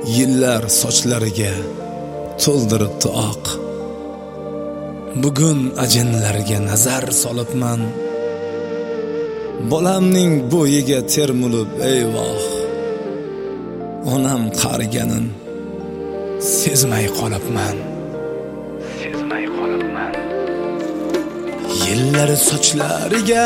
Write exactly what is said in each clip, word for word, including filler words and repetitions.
yillar sochlariga to'ldiribdi oq. Bugun ajinlarga nazar solibman, bolamning bo'yiga termulib eyvoh. Onam qariganin sezmay qolibman, sezmay qolibman. Yillar sochlariga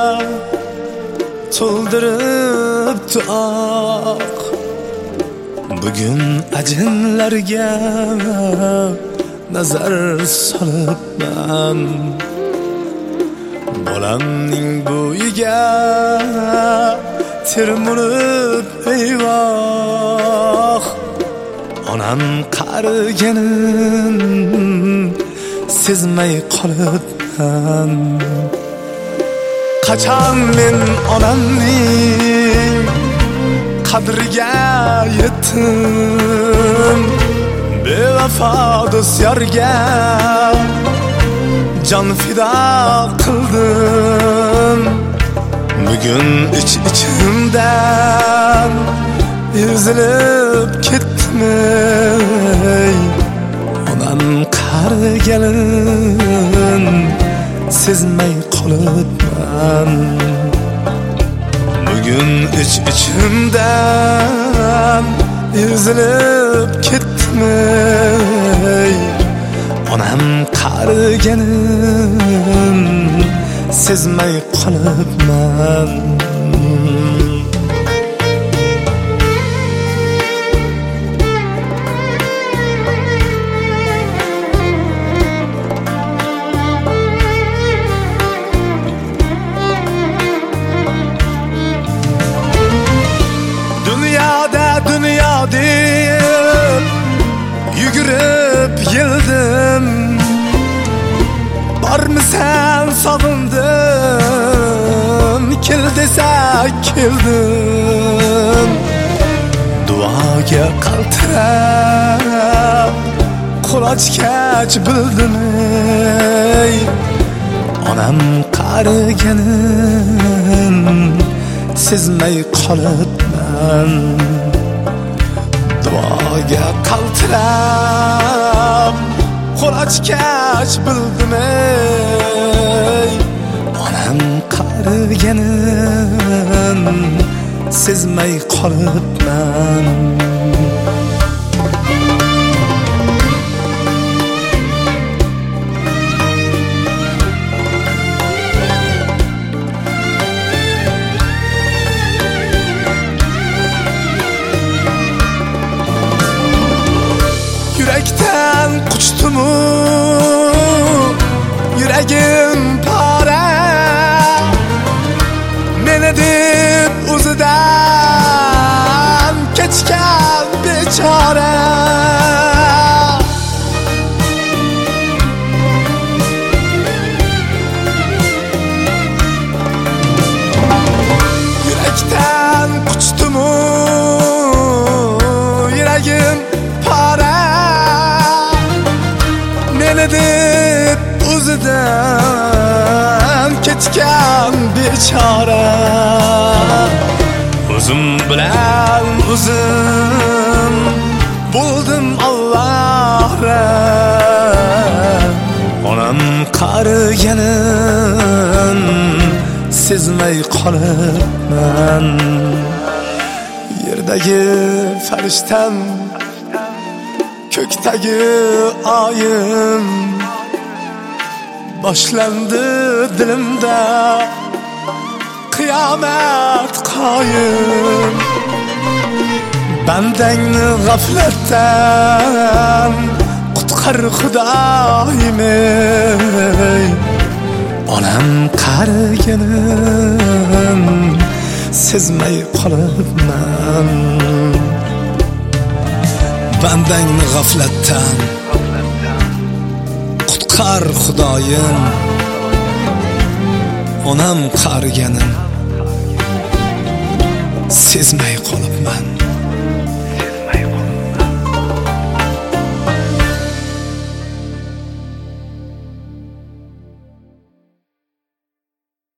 to'ldiribdi oq. Bugun ajinlarga nazar solibman, bolamning bo'yiga termulib eyvoh. Onam qariganin sezmay qolibman. Qachon men onamning qadriga yetdim, bevafo do'st yorga jon fido qildim. Bugun ich ichimdan ezilib ketdim, onam qariganin sezmay qolibman. Bugun ich ichimdan ezilib ketdim, onam qariganin sezmay qolibman. Dünya deb yugurib yeldim, bormisan sog'indim, kel desa keldim. Duoga qaltirab qulochkach bildim, ey onam qariganin sezmay qolibman. Duoga qaltirab qulochkach bildim, ey onam qariganin sezmay qolibman. Yürekten quchdimu, yuragim pora, meni deb o'zidan kechgan bechora. Yürekten quchdimu, yuragim pora, meni deb o'zidan kechgan bechora. O'zim bilan o'zim bo'ldim Allohga, onam qariganin sezmay qolibman. Yerdagi farishtam, ko'kdagi oyim, boshlandi dilimda qiyomat qoyim. Bandangni g'aflatdan qutqar Xudoyim, ey onam qariganin sezmay qolibman. Bandangni g'aflatdan qutqar Xudoyim, onam qariganin sezmay qolibman.